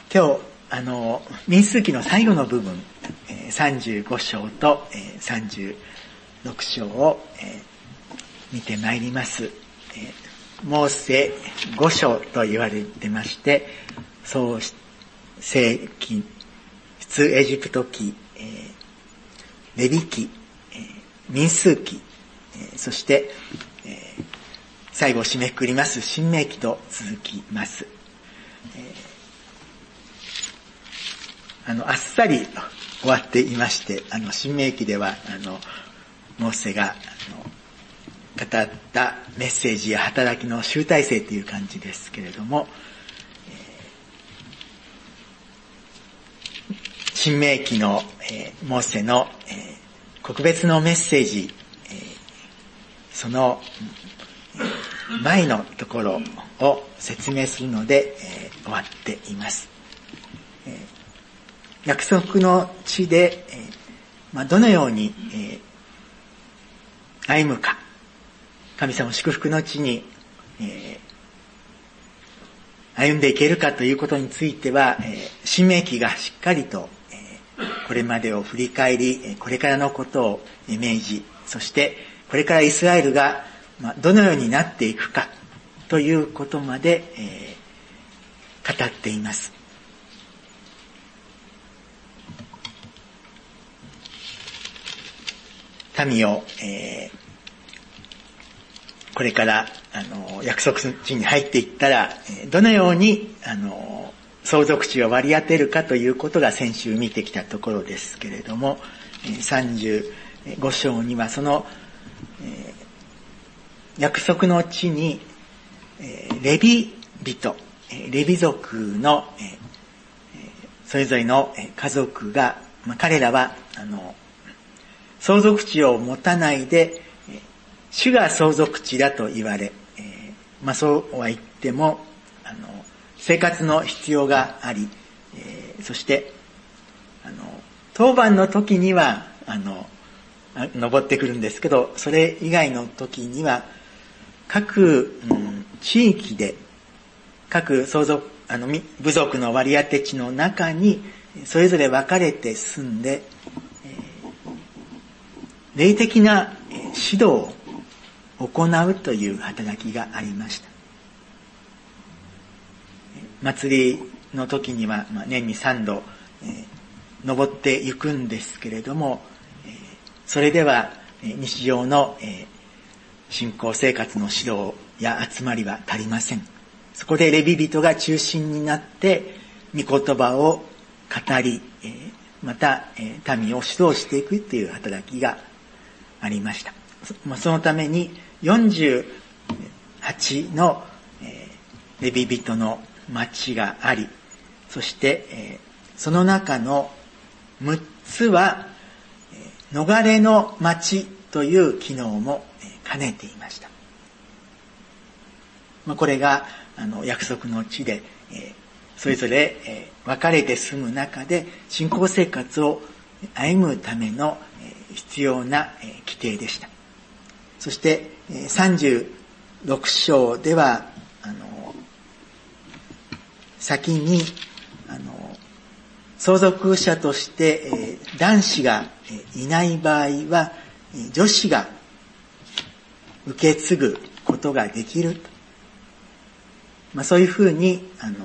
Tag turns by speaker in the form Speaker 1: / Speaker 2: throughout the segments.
Speaker 1: 今日民数記の最後の部分、35章と36章を見てまいります。モーセ5章と言われてまして、創世記、出エジプト記、レビ記、民数記、そして最後締めくくります申命記と続きます。あっさり終わっていまして、申命記ではモーセが語ったメッセージや働きの集大成という感じですけれども、申命記のモーセの告別のメッセージ、その前のところを説明するので終わっています。約束の地でどのように歩むか、神様祝福の地に歩んでいけるかということについては、申命記がしっかりとこれまでを振り返り、これからのことを明示、そしてこれからイスラエルがどのようになっていくかということまで語っています。民をこれから約束地に入っていったらどのように相続地を割り当てるかということが先週見てきたところですけれども、35章にはその約束の地にレビ人、レビ族のそれぞれの家族が、彼らは相続地を持たないで主が相続地だと言われ、そうは言っても生活の必要があり、そして当番の時には登ってくるんですけど、それ以外の時には各地域で各相続部族の割り当て地の中にそれぞれ分かれて住んで、霊的な指導を行うという働きがありました。祭りの時には年に3度登っていくんですけれども、それでは日常の信仰生活の指導や集まりは足りません。そこでレビ人が中心になって御言葉を語り、また民を指導していくという働きがありました。そのために48のレビ人の町があり、そしてその中の6つは逃れの町という機能も兼ねていました。これが約束の地でそれぞれ分かれて住む中で信仰生活を歩むための必要な規定でした。そして36章では先に相続者として男子がいない場合は女子が受け継ぐことができる、そういうふうに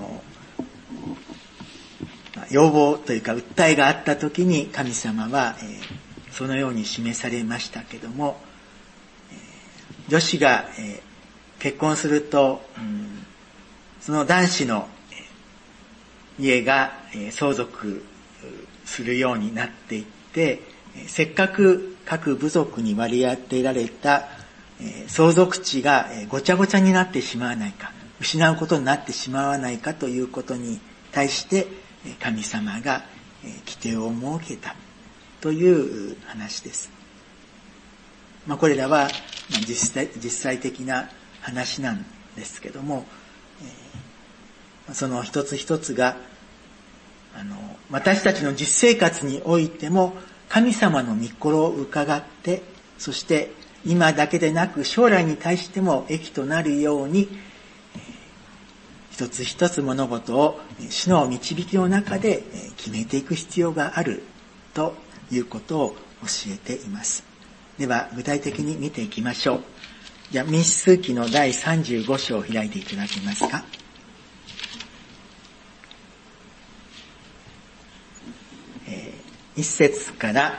Speaker 1: 要望というか訴えがあったときに神様はそのように示されましたけども、女子が結婚するとその男子の家が相続するようになっていって、せっかく各部族に割り当てられた相続地がごちゃごちゃになってしまわないか、失うことになってしまわないかということに対して神様が規定を設けたという話です。これらは実際的な話なんですけども、その一つ一つが私たちの実生活においても神様の御心を伺って、そして今だけでなく将来に対しても益となるように一つ一つ物事を主の導きの中で決めていく必要があるということを教えています。では具体的に見ていきましょう。じゃあ民数記の第35章を開いていただけますか。1節から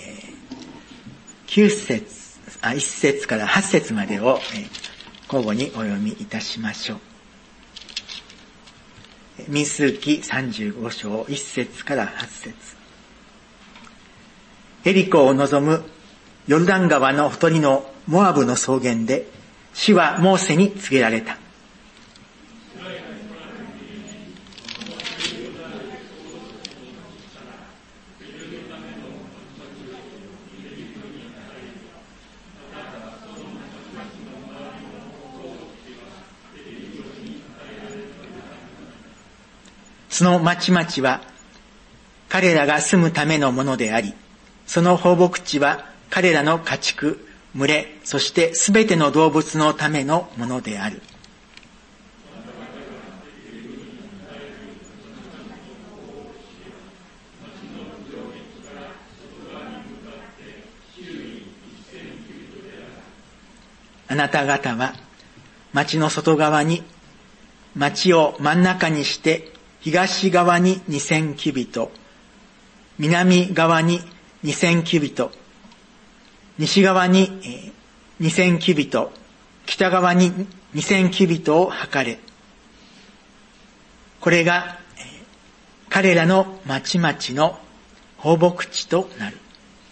Speaker 1: 1節から8節までを交互にお読みいたしましょう。民数記35章1節から8節。エリコを望むヨルダン川のほとりのモアブの草原で、主はモーセに告げられた。その町々は彼らが住むためのものであり、その放牧地は彼らの家畜、群れ、そしてすべての動物のためのものである。あなた方は町の外側に、町を真ん中にして東側に2000キュビト、南側に2000キュビト、西側に2000キュビト、北側に2000キュビトを測れ。これが彼らの町々の放牧地となる。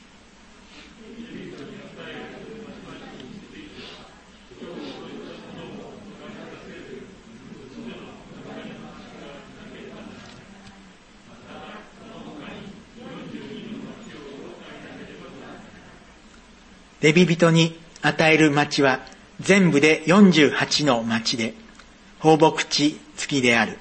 Speaker 1: レビ人に与える町は全部で48の町で、放牧地付きである。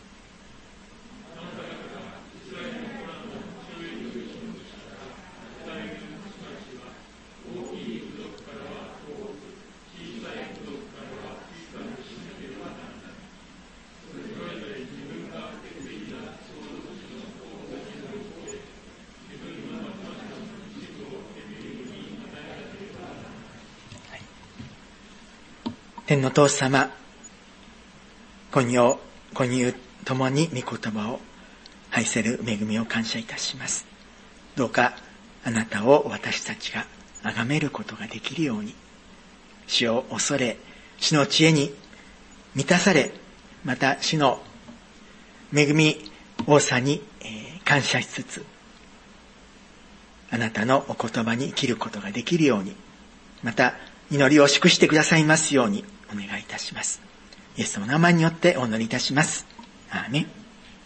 Speaker 1: 天の父様、今夜ともに御言葉を愛せる恵みを感謝いたします。どうかあなたを私たちが崇めることができるように、主を恐れ、主の知恵に満たされ、また主の恵み多さに感謝しつつ、あなたのお言葉に生きることができるように、また祈りを祝してくださいますようにお願いいたします。イエスの名前によってお祈りいたします。アーメン。こ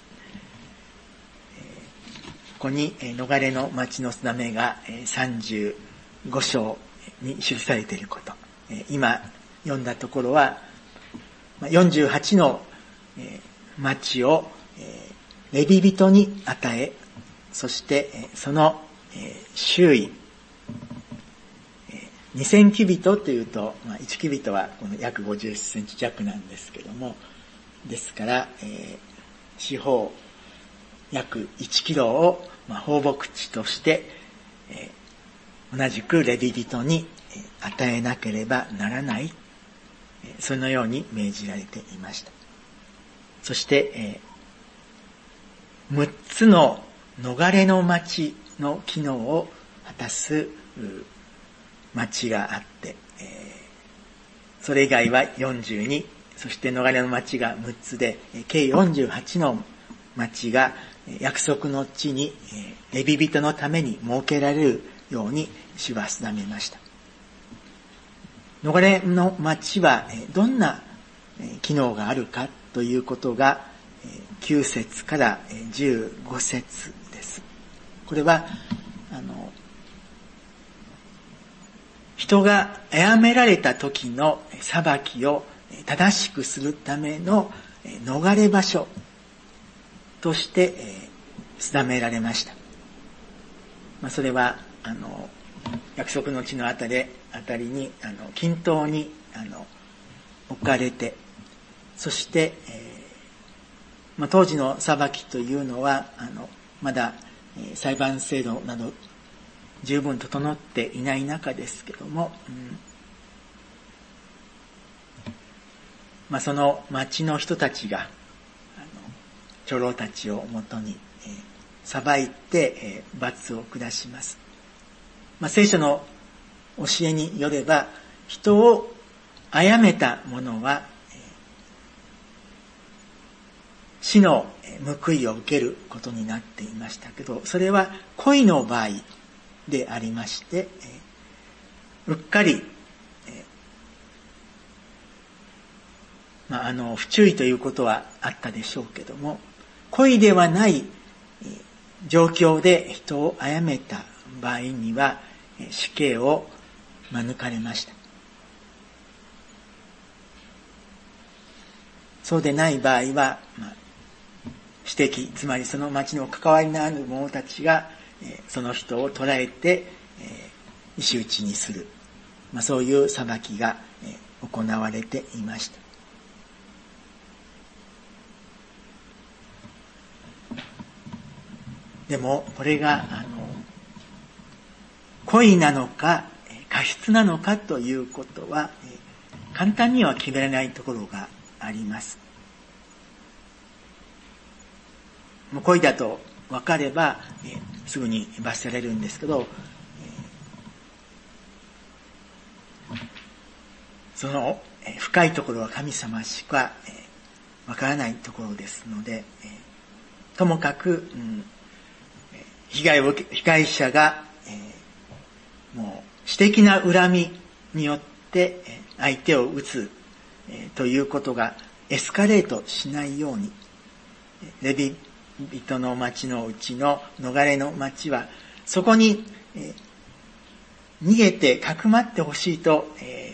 Speaker 1: こに逃れの町の定めが35章に記されていること、今読んだところは48の町をレビ人に与え、そしてその周囲2000キュビトというと、1キュビトはこの約50センチ弱なんですけども、ですから、四方約1キロを放牧地として、同じくレビ人に与えなければならない、そのように命じられていました。そして、6つの逃れの町の機能を果たす町があって、それ以外は42、そして逃れの町が6つで、計48の町が約束の地にレビ人のために設けられるように主は定めました。逃れの町はどんな機能があるかということが9節から15節です。これは人が殺められた時の裁きを正しくするための逃れ場所として定められました。それは約束の地のあたりに均等に置かれて、そして当時の裁きというのはまだ裁判制度など十分整っていない中ですけども、その町の人たちが長老たちをもとに裁いて罰を下します。聖書の教えによれば、人を殺めた者は死の報いを受けることになっていましたけど、それは恋の場合でありまして、うっかり不注意ということはあったでしょうけども、故意ではない状況で人を殺めた場合には死刑を免れました。そうでない場合は、私的、つまりその町の関わりのある者たちがその人を捕らえて石打ちにする、そういう裁きが行われていました。でもこれが故意なのか過失なのかということは簡単には決められないところがあります。故意だと分かればすぐに罰せられるんですけど、その深いところは神様しか分からないところですので、ともかく被害者がもう私的な恨みによって相手を撃つということがエスカレートしないように、レビ人の町のうちの逃れの町はそこに逃げてかくまってほしいと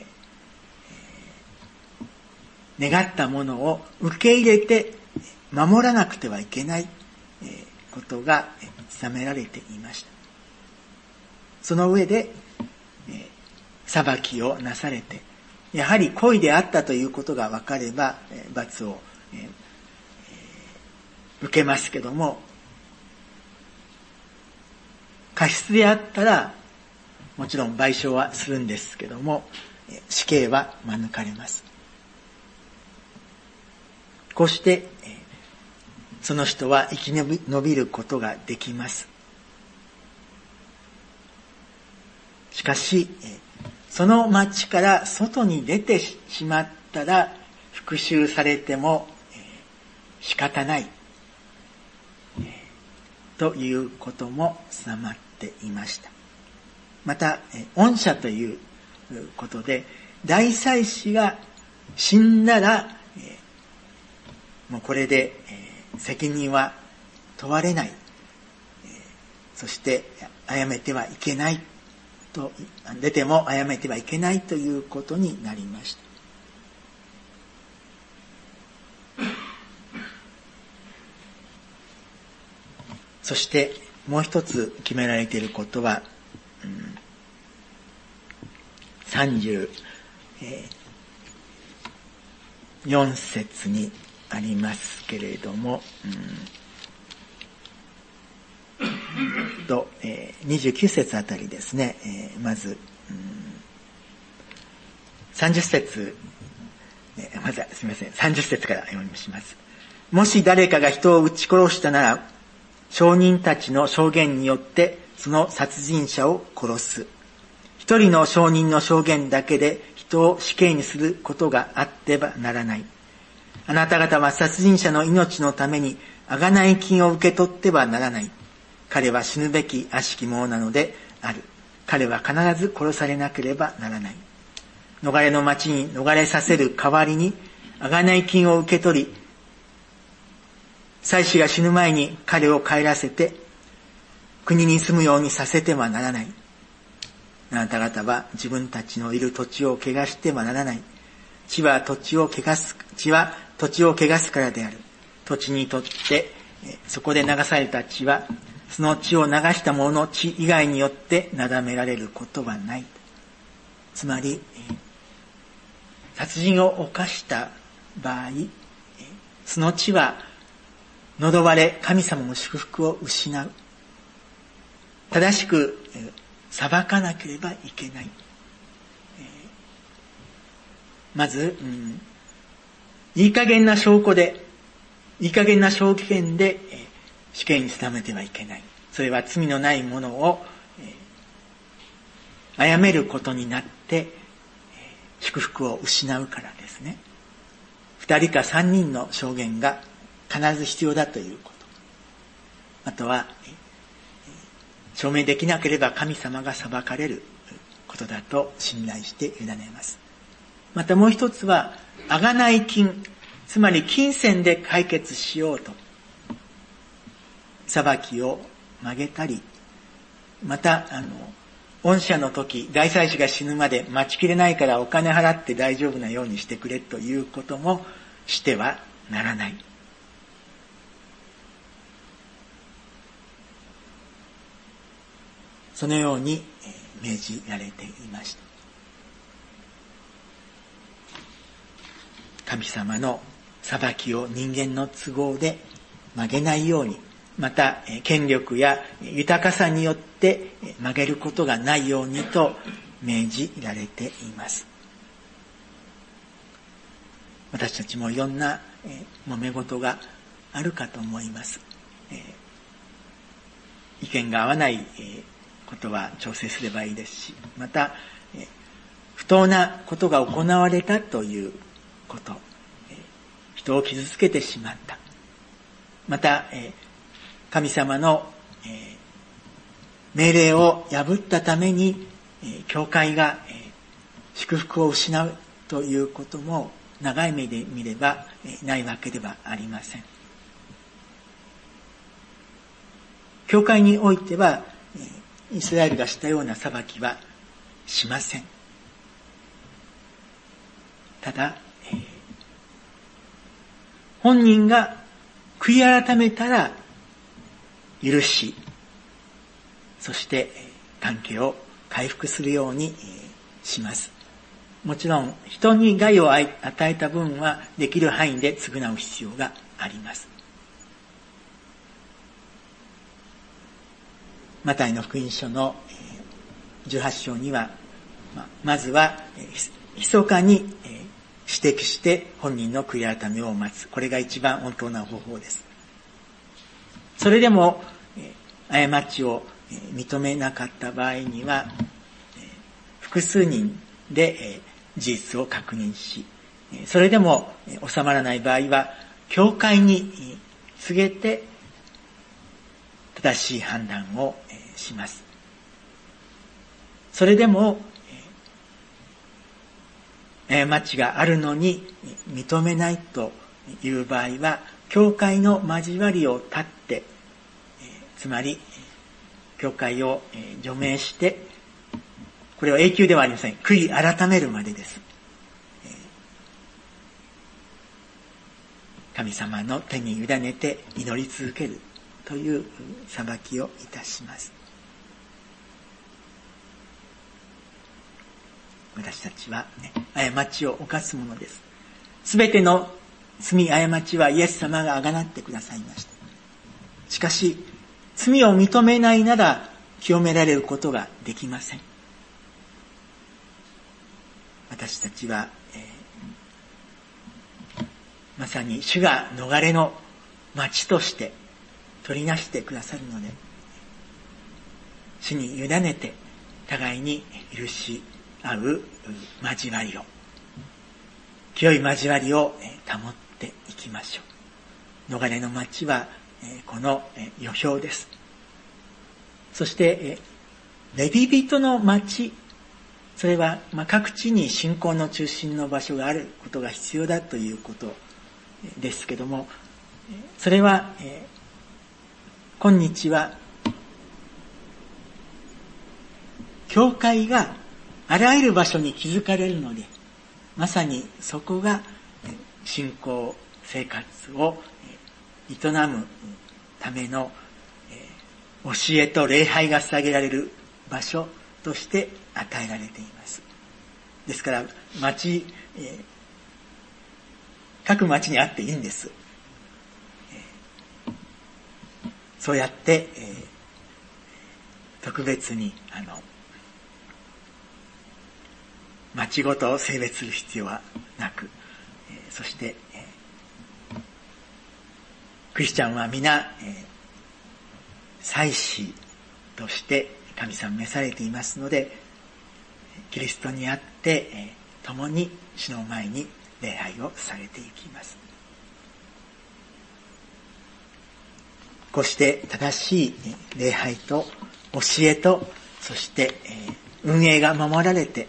Speaker 1: 願ったものを受け入れて守らなくてはいけないことが定められていました。その上で裁きをなされて、やはり故意であったということが分かれば罰を受けますけども、過失であったらもちろん賠償はするんですけども、死刑は免れます。こうしてその人は生き延びることができます。しかしその町から外に出てしまったら復讐されても仕方ないということも定まっていました。また恩赦ということで、大祭司が死んだらもうこれで責任は問われない、そして殺めてはいけないと、出ても殺めてはいけないということになりました。そしてもう一つ決められていることは、34節にありますけれども、29節あたりですね。まず、30節、まずすみません、30節から読みします。もし誰かが人を撃ち殺したなら、証人たちの証言によってその殺人者を殺す。一人の証人の証言だけで人を死刑にすることがあってはならない。あなた方は殺人者の命のために贖い金を受け取ってはならない。彼は死ぬべき悪しき者なのである。彼は必ず殺されなければならない。逃れの町に逃れさせる代わりに贖い金を受け取り、祭司が死ぬ前に彼を帰らせて国に住むようにさせてはならない。あなた方は自分たちのいる土地を汚してはならない。地は土地を汚すからである。土地にとってそこで流された血はその血を流した者の血以外によってなだめられることはない。つまり殺人を犯した場合、その血は呪われ、神様の祝福を失う。正しく裁かなければいけない。まず、いい加減な証拠で、いい加減な証言で死刑に定めてはいけない。それは罪のないものを殺めることになって祝福を失うからですね。2人か3人の証言が必ず必要だということ。あとは証明できなければ神様が裁かれることだと信頼して委ねます。またもう一つは贖い金、つまり金銭で解決しようと裁きを曲げたり、また御社の時大祭司が死ぬまで待ちきれないからお金払って大丈夫なようにしてくれということもしてはならない。そのように命じられていました。神様の裁きを人間の都合で曲げないように、また権力や豊かさによって曲げることがないようにと命じられています。私たちもいろんな揉め事があるかと思います。意見が合わないことは調整すればいいですし、また不当なことが行われたということ、人を傷つけてしまった。また神様の命令を破ったために教会が祝福を失うということも長い目で見ればないわけではありません。教会においてはイスラエルがしたような裁きはしません。ただ本人が悔い改めたら許し、そして関係を回復するようにします。もちろん人に害を与えた分はできる範囲で償う必要があります。マタイの福音書の18章には、まずは密かに指摘して本人の悔い改めを待つ。これが一番本当な方法です。それでも過ちを認めなかった場合には複数人で事実を確認し、それでも収まらない場合は教会に告げて正しい判断をします。それでも過ちがあるのに認めないという場合は教会の交わりを断って、つまり教会を除名して、これは永久ではありません。悔い改めるまでです。神様の手に委ねて祈り続けるという裁きをいたします。私たちは、過ちを犯すものです。すべての罪過ちはイエス様があがなってくださいました。しかし罪を認めないなら清められることができません。私たちは、まさに主が逃れの町として取りなしてくださるので、主に委ねて互いに許し合う交わりを、清い交わりを保っていきましょう。逃れの町はこの予表です。そしてレビ人の町、それは各地に信仰の中心の場所があることが必要だということですけども、それは今日は教会があらゆる場所に築かれるので、まさにそこが信仰生活を営むための教えと礼拝が捧げられる場所として与えられています。ですから各町にあっていいんです。 そうやって、特別に町ごとを性別する必要はなく、そして、クリスチャンは皆、祭司として神様召されていますので、キリストにあって、共に主の前に礼拝をされていきます。こうして正しい礼拝と教えと、そして運営が守られて、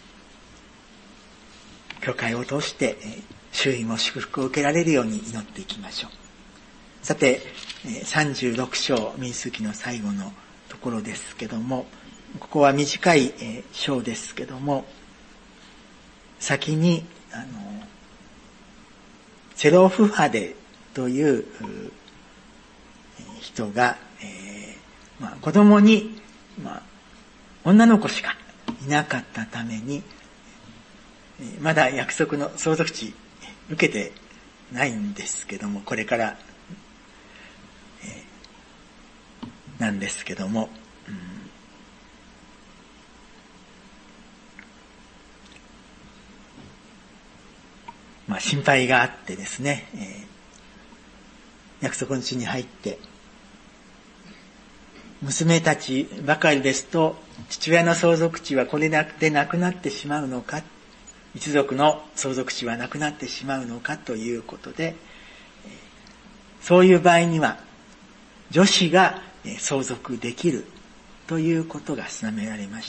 Speaker 1: 教会を通して周囲も祝福を受けられるように祈っていきましょう。さて、36章民数記の最後のところですけども、ここは短い章ですけども、先にセロフハデという人が、子供に、女の子しかいなかったために、まだ約束の相続地受けてないんですけども、これから、なんですけども、心配があってですね、約束の地に入って娘たちばかりですと父親の相続地はこれでなくなってしまうのか、一族の相続地はなくなってしまうのかということで、そういう場合には女子が相続できるということが定められました。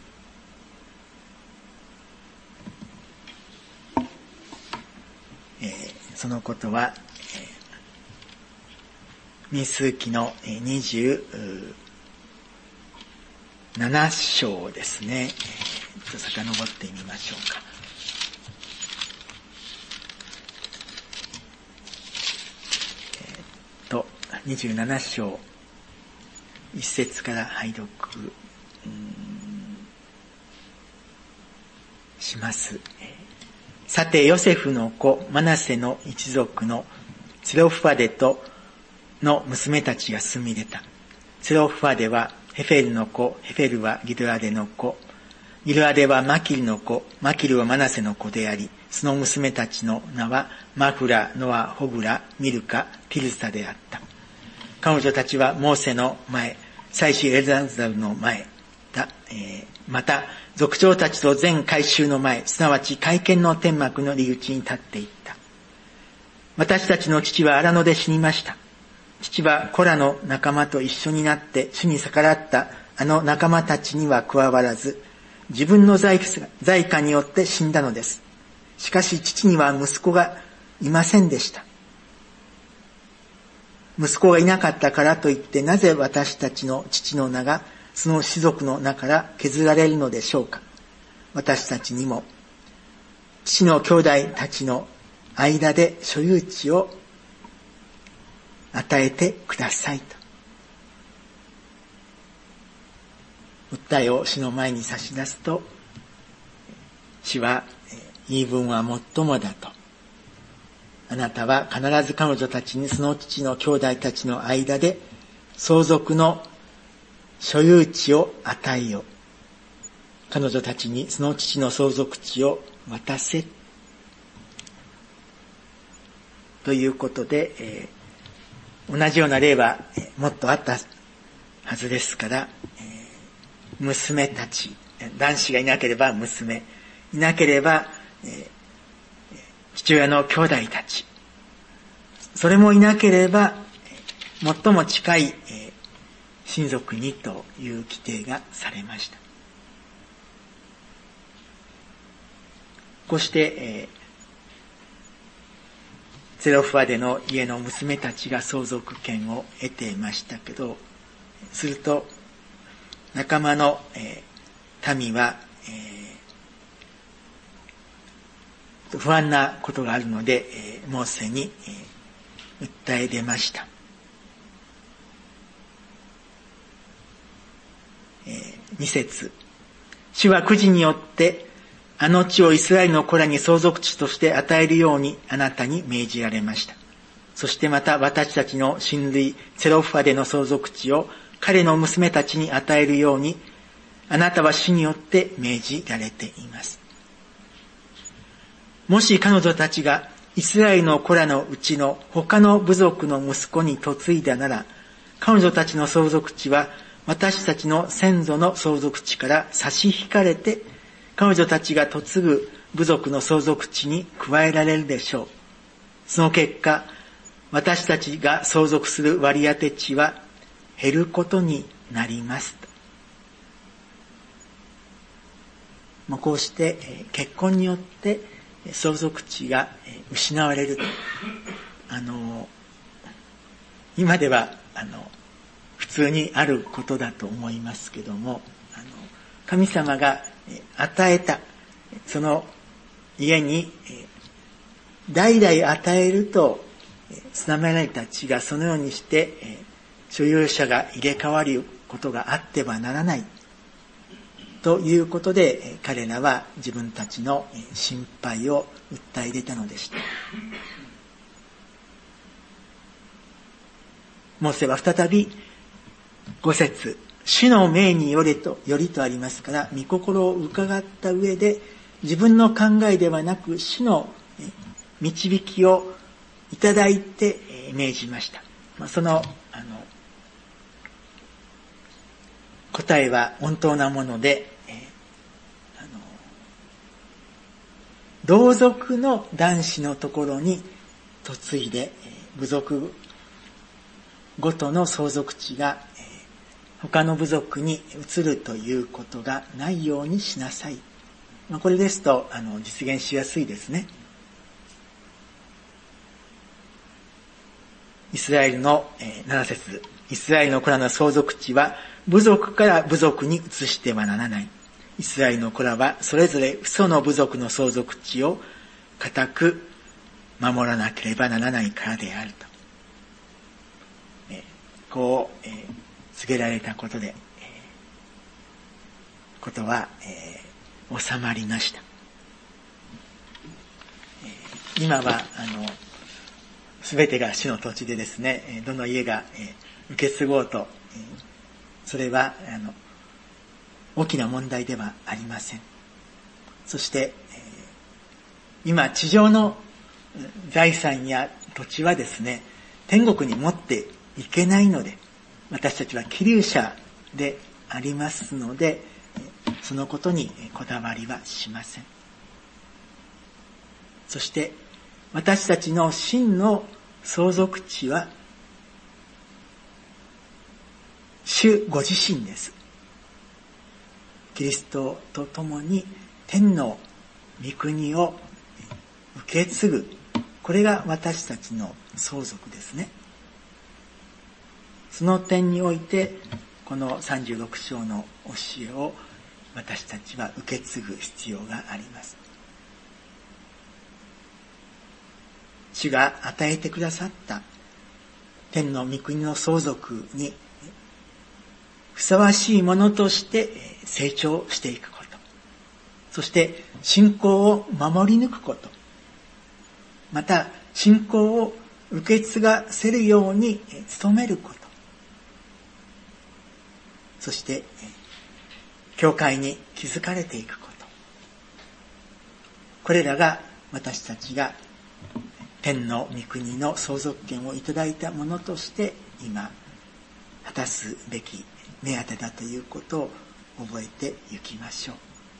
Speaker 1: そのことは民数記の27章ですね。遡ってみましょうか。27章1節から拝読します。さてヨセフの子マナセの一族のツロファデとの娘たちが住み出た。ツロファデはヘフェルの子、ヘフェルはギルアデの子、ギルアデはマキルの子、マキルはマナセの子であり、その娘たちの名はマフラ、ノア、ホグラ、ミルカ、ピルサであった。彼女たちはモーセの前、祭司エレザザルの前だ。また族長たちと全改宗の前、すなわち会見の天幕の入り口に立っていった。私たちの父は荒野で死にました。父はコラの仲間と一緒になって主に逆らったあの仲間たちには加わらず、自分の罪過によって死んだのです。しかし父には息子がいませんでした。息子がいなかったからといって、なぜ私たちの父の名がその氏族の名から削られるのでしょうか。私たちにも父の兄弟たちの間で所有地を与えてくださいと訴えを主の前に差し出すと、主は言い分はもっともだと、あなたは必ず彼女たちにその父の兄弟たちの間で相続の所有地を与えよ。彼女たちにその父の相続地を渡せ。ということで、同じような例はもっとあったはずですから、娘たち、男子がいなければ娘、いなければ、父親の兄弟たち、それもいなければ最も近い親族にという規定がされました。こうしてゼロファデの家の娘たちが相続権を得ていましたけど、すると仲間の民は不安なことがあるのでモーセに訴え出ました。2節、主はくじによってあの地をイスラエルの子らに相続地として与えるようにあなたに命じられました。 そしてまた私たちの親類ツェロファデの相続地を彼の娘たちに与えるように、あなたは主によって命じられています。もし彼女たちがイスラエルの子らのうちの他の部族の息子に嫁いだなら、彼女たちの相続地は私たちの先祖の相続地から差し引かれて、彼女たちが嫁ぐ部族の相続地に加えられるでしょう。その結果、私たちが相続する割り当て地は減ることになります。こうして結婚によって相続地が失われる。今では普通にあることだと思いますけども、神様が与えたその家に代々与えると定められた地がそのようにして所有者が入れ替わることがあってはならないということで、彼らは自分たちの心配を訴え出たのでした。モーセは再び5節、主の命によりとありますから、御心を伺った上で自分の考えではなく主の導きをいただいて命じました。その答えは本当なもので、同族の男子のところに嫁いで、部族ごとの相続地が他の部族に移るということがないようにしなさい。これですと実現しやすいですね。イスラエルの7節、イスラエルの子らの相続地は部族から部族に移してはならない。イスラエルの子らはそれぞれその部族の相続地を固く守らなければならないからであると。こう告げられたことで、ことは収まりました。今はすべてが主の土地でですね、どの家が受け継ごうと、それは大きな問題ではありません。そして今地上の財産や土地はですね、天国に持っていけないので、私たちは希留者でありますので、そのことにこだわりはしません。そして私たちの真の相続地は主ご自身です。キリストと共に天の御国を受け継ぐ、これが私たちの相続ですね。その点においてこの36章の教えを私たちは受け継ぐ必要があります。主が与えてくださった天の御国の相続にふさわしいものとして成長していくこと、そして信仰を守り抜くこと、また信仰を受け継がせるように努めること、そして教会に築かれていくこと、これらが私たちが天の御国の相続権をいただいたものとして今果たすべき目当てだということを覚えてゆきましょう。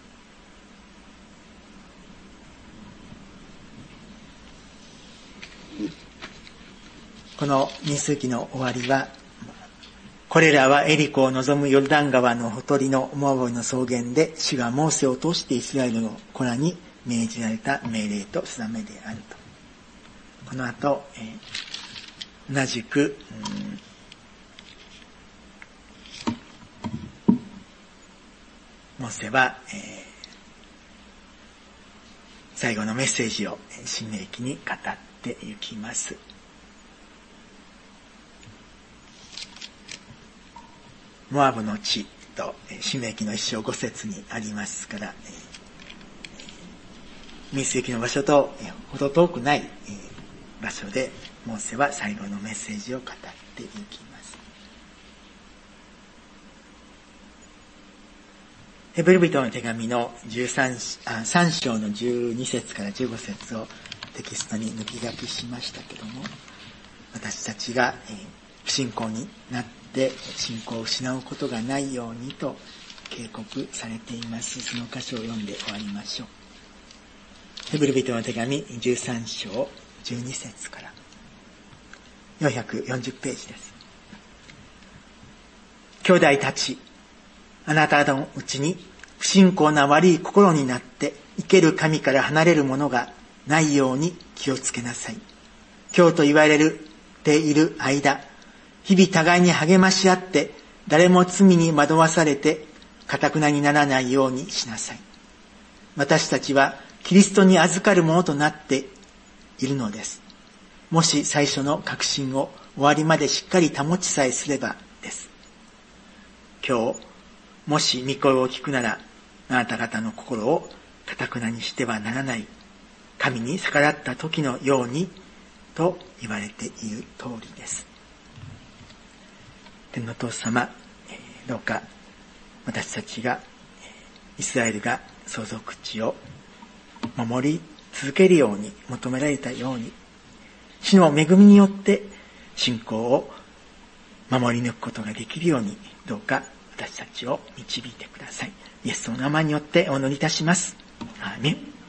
Speaker 1: この民数記の終わりは、これらはエリコを望むヨルダン川のほとりのモアブの草原で主がモーセを通してイスラエルの子らに命じられた命令と定めであると。この後、同じく、モーセは、最後のメッセージを新明記に語っていきます。モアブの地と新明記の1章5節にありますから、民数記の場所とほど遠くない場所でモーセは最後のメッセージを語っていきます。ヘブル人の手紙の3章の12節から15節をテキストに抜き書きしましたけども、私たちが不信仰になって信仰を失うことがないようにと警告されています。その箇所を読んで終わりましょう。ヘブル人の手紙13章12節から440ページです。兄弟たち、あなたのうちに不信仰な悪い心になって生ける神から離れるものがないように気をつけなさい。今日と言われている間、日々互いに励まし合って誰も罪に惑わされて堅くなにならないようにしなさい。私たちはキリストに預かるものとなっているのです。もし最初の確信を終わりまでしっかり保ちさえすればです。今日、もし御声を聞くなら、あなた方の心を堅くなにしてはならない。神に逆らった時のようにと言われている通りです。天のお父様、どうか私たちがイスラエルが相続地を守り続けるように求められたように、主の恵みによって信仰を守り抜くことができるように、どうか私たちを導いてください。イエスの名前によってお祈りいたします。アーメン。